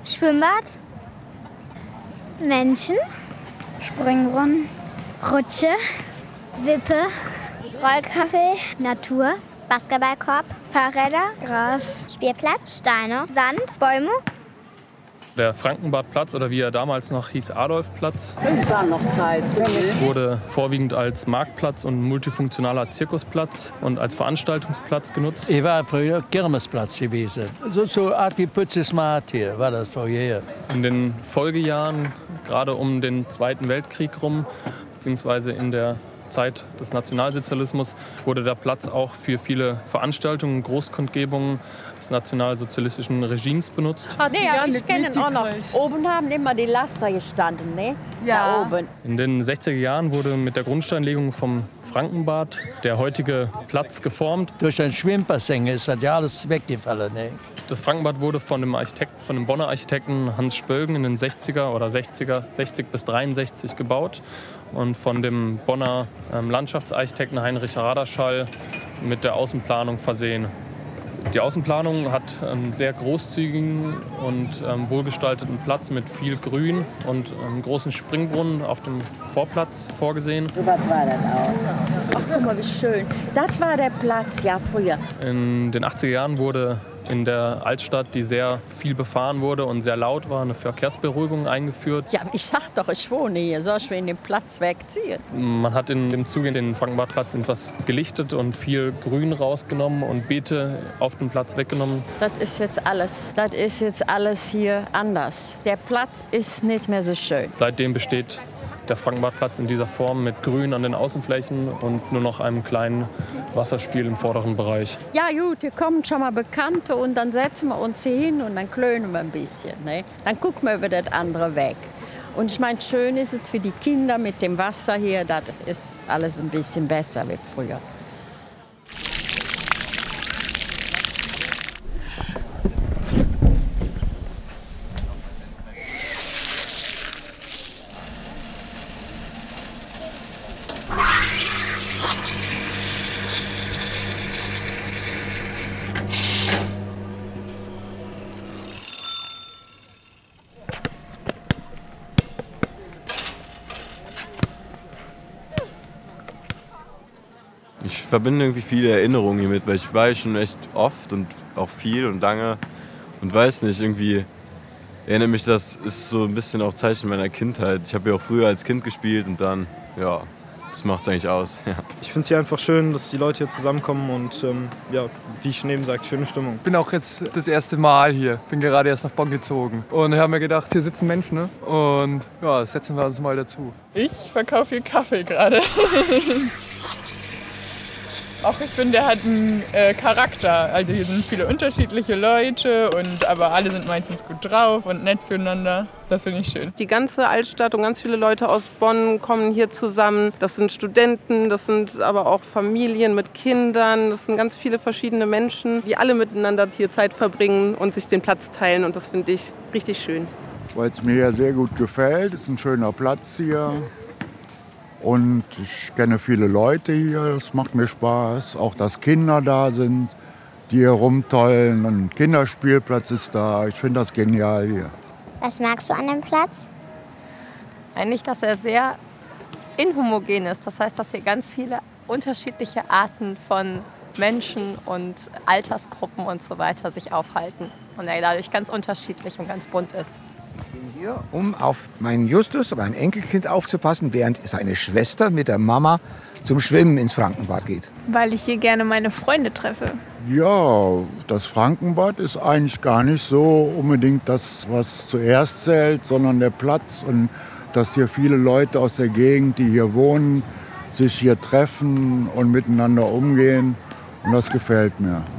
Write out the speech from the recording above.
Schwimmbad, Menschen, Springbrunnen, Rutsche, Wippe, Rollkaffee, Natur, Basketballkorb, Fahrräder, Gras, Spielplatz, Steine, Sand, Bäume. Der Frankenbadplatz, oder wie er damals noch hieß, Adolfplatz, Das war noch Zeit. wurde vorwiegend als Marktplatz und multifunktionaler Zirkusplatz und als Veranstaltungsplatz genutzt. Ich war früher Kirmesplatz gewesen. So eine Art wie Pützesmarkt hier war das früher. In den Folgejahren, gerade um den Zweiten Weltkrieg rum, beziehungsweise in der Zeit des Nationalsozialismus, wurde der Platz auch für viele Veranstaltungen, Großkundgebungen des nationalsozialistischen Regimes benutzt. Nee, aber ich kenne ihn auch noch. Oben haben immer die Laster gestanden, ne? Ja. Da oben. In den 60er Jahren wurde mit der Grundsteinlegung vom Frankenbad der heutige Platz geformt. Durch den Schwimmbassin ist das ja alles weggefallen. Ne? Das Frankenbad wurde von dem Bonner Architekten Hans Spölgen in den 60er oder 60 bis 63 gebaut und von dem Bonner Landschaftsarchitekten Heinrich Raderschall mit der Außenplanung versehen. Die Außenplanung hat einen sehr großzügigen und wohlgestalteten Platz mit viel Grün und einem großen Springbrunnen auf dem Vorplatz vorgesehen. So was war das auch. Ach, guck mal, wie schön. Das war der Platz, ja, früher. In den 80er Jahren wurde in der Altstadt, die sehr viel befahren wurde und sehr laut war, eine Verkehrsberuhigung eingeführt. Ja, ich sag doch, ich wohne hier. Soll ich mir den Platz wegziehen? Man hat in dem Zuge den Frankenbadplatz etwas gelichtet und viel Grün rausgenommen und Beete auf dem Platz weggenommen. Das ist jetzt alles hier anders. Der Platz ist nicht mehr so schön. Seitdem besteht der Frankenbadplatz in dieser Form mit Grün an den Außenflächen und nur noch einem kleinen Wasserspiel im vorderen Bereich. Ja gut, hier kommen schon mal Bekannte und dann setzen wir uns hier hin und dann klönen wir ein bisschen. Ne? Dann gucken wir über das andere weg. Und ich meine, schön ist es für die Kinder mit dem Wasser hier, das ist alles ein bisschen besser wie früher. Ich verbinde irgendwie viele Erinnerungen hiermit, weil ich war hier schon echt oft und auch viel und lange und weiß nicht, irgendwie erinnert mich, das ist so ein bisschen auch Zeichen meiner Kindheit. Ich habe ja auch früher als Kind gespielt und dann, ja, das macht es eigentlich aus. Ja. Ich finde es hier einfach schön, dass die Leute hier zusammenkommen und ja, wie ich schon eben sagte, schöne Stimmung. Ich bin auch jetzt das erste Mal hier. Bin gerade erst nach Bonn gezogen. Und ich habe mir gedacht, hier sitzen Menschen, ne? Und ja, setzen wir uns mal dazu. Ich verkaufe hier Kaffee gerade. Auch ich finde, der hat einen Charakter. Also hier sind viele unterschiedliche Leute, aber alle sind meistens gut drauf und nett zueinander. Das finde ich schön. Die ganze Altstadt und ganz viele Leute aus Bonn kommen hier zusammen. Das sind Studenten, das sind aber auch Familien mit Kindern. Das sind ganz viele verschiedene Menschen, die alle miteinander hier Zeit verbringen und sich den Platz teilen. Und das finde ich richtig schön. Weil es mir hier sehr gut gefällt. Es ist ein schöner Platz hier. Und ich kenne viele Leute hier, das macht mir Spaß. Auch, dass Kinder da sind, die hier rumtollen. Ein Kinderspielplatz ist da. Ich finde das genial hier. Was magst du an dem Platz? Eigentlich, dass er sehr inhomogen ist. Das heißt, dass hier ganz viele unterschiedliche Arten von Menschen und Altersgruppen und so weiter sich aufhalten. Und er dadurch ganz unterschiedlich und ganz bunt ist. Hier, um auf meinen Justus, mein Enkelkind, aufzupassen, während seine Schwester mit der Mama zum Schwimmen ins Frankenbad geht. Weil ich hier gerne meine Freunde treffe. Ja, das Frankenbad ist eigentlich gar nicht so unbedingt das, was zuerst zählt, sondern der Platz und dass hier viele Leute aus der Gegend, die hier wohnen, sich hier treffen und miteinander umgehen. Und das gefällt mir.